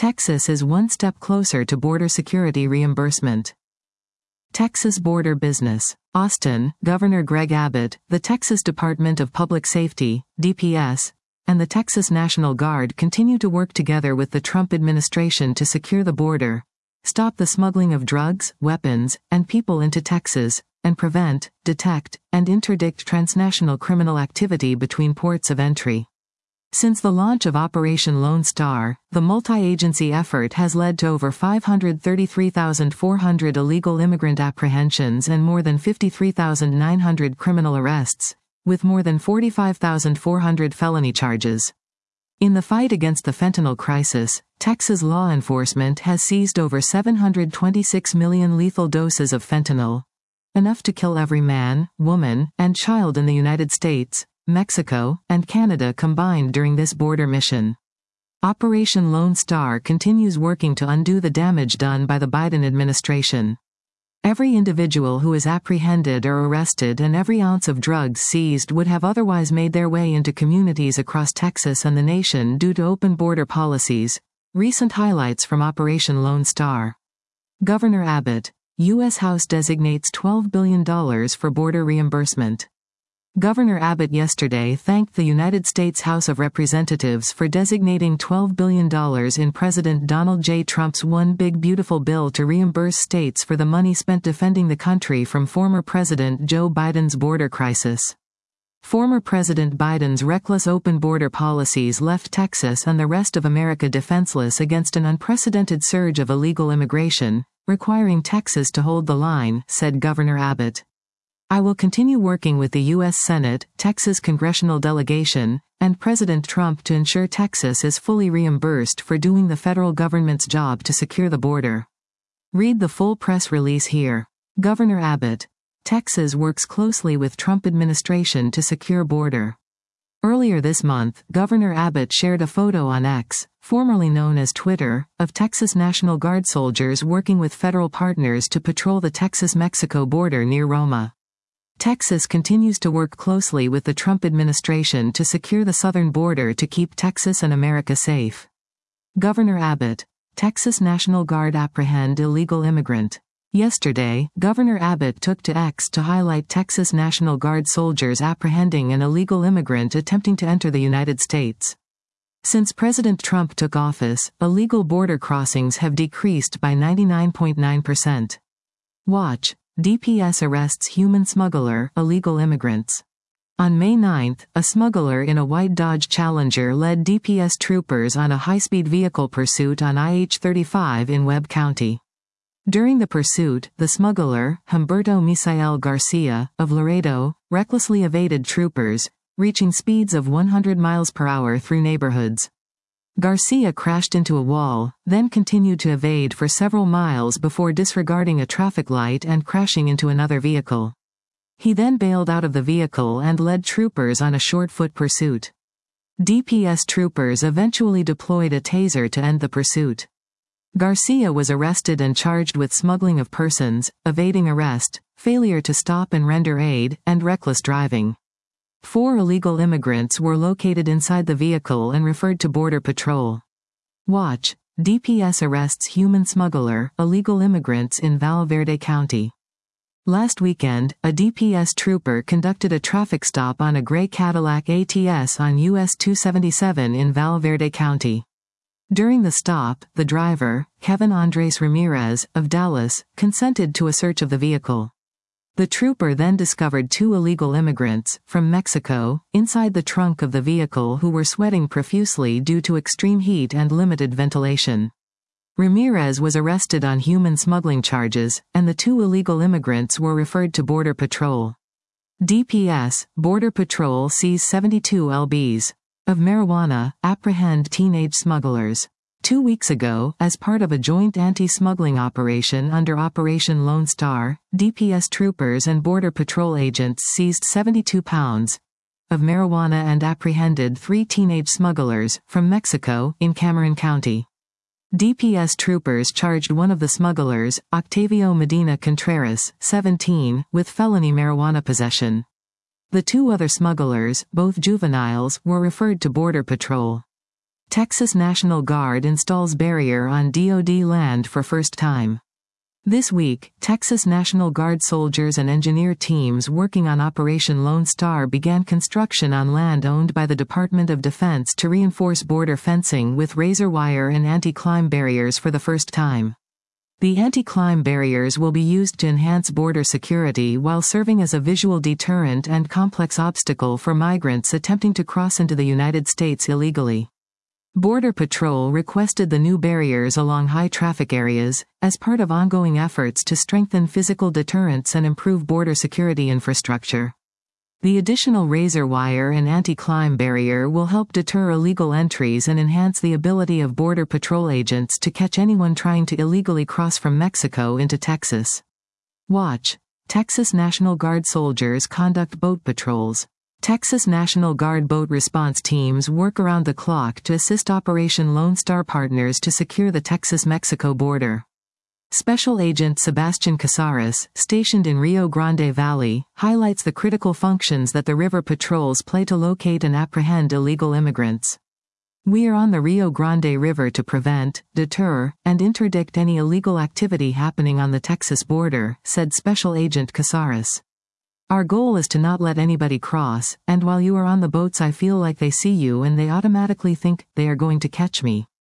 Texas is one step closer to border security reimbursement. Texas border business. Austin, Governor Greg Abbott, the Texas Department of Public Safety, DPS, and the Texas National Guard continue to work together with the Trump administration to secure the border, stop the smuggling of drugs, weapons, and people into Texas, and prevent, detect, and interdict transnational criminal activity between ports of entry. Since the launch of Operation Lone Star, the multi-agency effort has led to over 533,400 illegal immigrant apprehensions and more than 53,900 criminal arrests, with more than 45,400 felony charges. In the fight against the fentanyl crisis, Texas law enforcement has seized over 726 million lethal doses of fentanyl, enough to kill every man, woman, and child in the United States, Mexico, and Canada combined during this border mission. Operation Lone Star continues working to undo the damage done by the Biden administration. Every individual who is apprehended or arrested and every ounce of drugs seized would have otherwise made their way into communities across Texas and the nation due to open border policies. Recent highlights from Operation Lone Star. Governor Abbott. U.S. House designates $12 billion for border reimbursement. Governor Abbott yesterday thanked the United States House of Representatives for designating $12 billion in President Donald J. Trump's One Big Beautiful Bill to reimburse states for the money spent defending the country from former President Joe Biden's border crisis. Former President Biden's reckless open border policies left Texas and the rest of America defenseless against an unprecedented surge of illegal immigration, requiring Texas to hold the line, said Governor Abbott. I will continue working with the U.S. Senate, Texas congressional delegation, and President Trump to ensure Texas is fully reimbursed for doing the federal government's job to secure the border. Read the full press release here. Governor Abbott. Texas works closely with Trump administration to secure border. Earlier this month, Governor Abbott shared a photo on X, formerly known as Twitter, of Texas National Guard soldiers working with federal partners to patrol the Texas-Mexico border near Roma. Texas continues to work closely with the Trump administration to secure the southern border to keep Texas and America safe. Governor Abbott. Texas National Guard apprehend illegal immigrant. Yesterday, Governor Abbott took to X to highlight Texas National Guard soldiers apprehending an illegal immigrant attempting to enter the United States. Since President Trump took office, illegal border crossings have decreased by 99.9%. Watch. DPS arrests human smuggler, illegal immigrants. On May 9, a smuggler in a white Dodge Challenger led DPS troopers on a high-speed vehicle pursuit on IH-35 in Webb County. During the pursuit, the smuggler, Humberto Misael Garcia, of Laredo, recklessly evaded troopers, reaching speeds of 100 miles per hour through neighborhoods. Garcia crashed into a wall, then continued to evade for several miles before disregarding a traffic light and crashing into another vehicle. He then bailed out of the vehicle and led troopers on a short-foot pursuit. DPS troopers eventually deployed a taser to end the pursuit. Garcia was arrested and charged with smuggling of persons, evading arrest, failure to stop and render aid, and reckless driving. 4 illegal immigrants were located inside the vehicle and referred to Border Patrol. Watch. DPS arrests human smuggler, illegal immigrants in Val Verde County. Last weekend, a DPS trooper conducted a traffic stop on a gray Cadillac ATS on US 277 in Val Verde County. During the stop, the driver, Kevin Andres Ramirez, of Dallas, consented to a search of the vehicle. The trooper then discovered 2 illegal immigrants, from Mexico, inside the trunk of the vehicle who were sweating profusely due to extreme heat and limited ventilation. Ramirez was arrested on human smuggling charges, and the 2 illegal immigrants were referred to Border Patrol. DPS, Border Patrol sees 72 lbs of marijuana, apprehend teenage smugglers. 2 weeks ago, as part of a joint anti-smuggling operation under Operation Lone Star, DPS troopers and Border Patrol agents seized 72 pounds of marijuana and apprehended 3 teenage smugglers from Mexico in Cameron County. DPS troopers charged one of the smugglers, Octavio Medina Contreras, 17, with felony marijuana possession. The 2 other smugglers, both juveniles, were referred to Border Patrol. Texas National Guard installs barrier on DoD land for first time. This week, Texas National Guard soldiers and engineer teams working on Operation Lone Star began construction on land owned by the Department of Defense to reinforce border fencing with razor wire and anti-climb barriers for the first time. The anti-climb barriers will be used to enhance border security while serving as a visual deterrent and complex obstacle for migrants attempting to cross into the United States illegally. Border Patrol requested the new barriers along high-traffic areas, as part of ongoing efforts to strengthen physical deterrence and improve border security infrastructure. The additional razor wire and anti-climb barrier will help deter illegal entries and enhance the ability of Border Patrol agents to catch anyone trying to illegally cross from Mexico into Texas. Watch. Texas National Guard soldiers conduct boat patrols. Texas National Guard boat response teams work around the clock to assist Operation Lone Star partners to secure the Texas-Mexico border. Special Agent Sebastian Casares, stationed in Rio Grande Valley, highlights the critical functions that the river patrols play to locate and apprehend illegal immigrants. "We are on the Rio Grande River to prevent, deter, and interdict any illegal activity happening on the Texas border," said Special Agent Casares. "Our goal is to not let anybody cross, and while you are on the boats I feel like they see you and they automatically think they are going to catch me.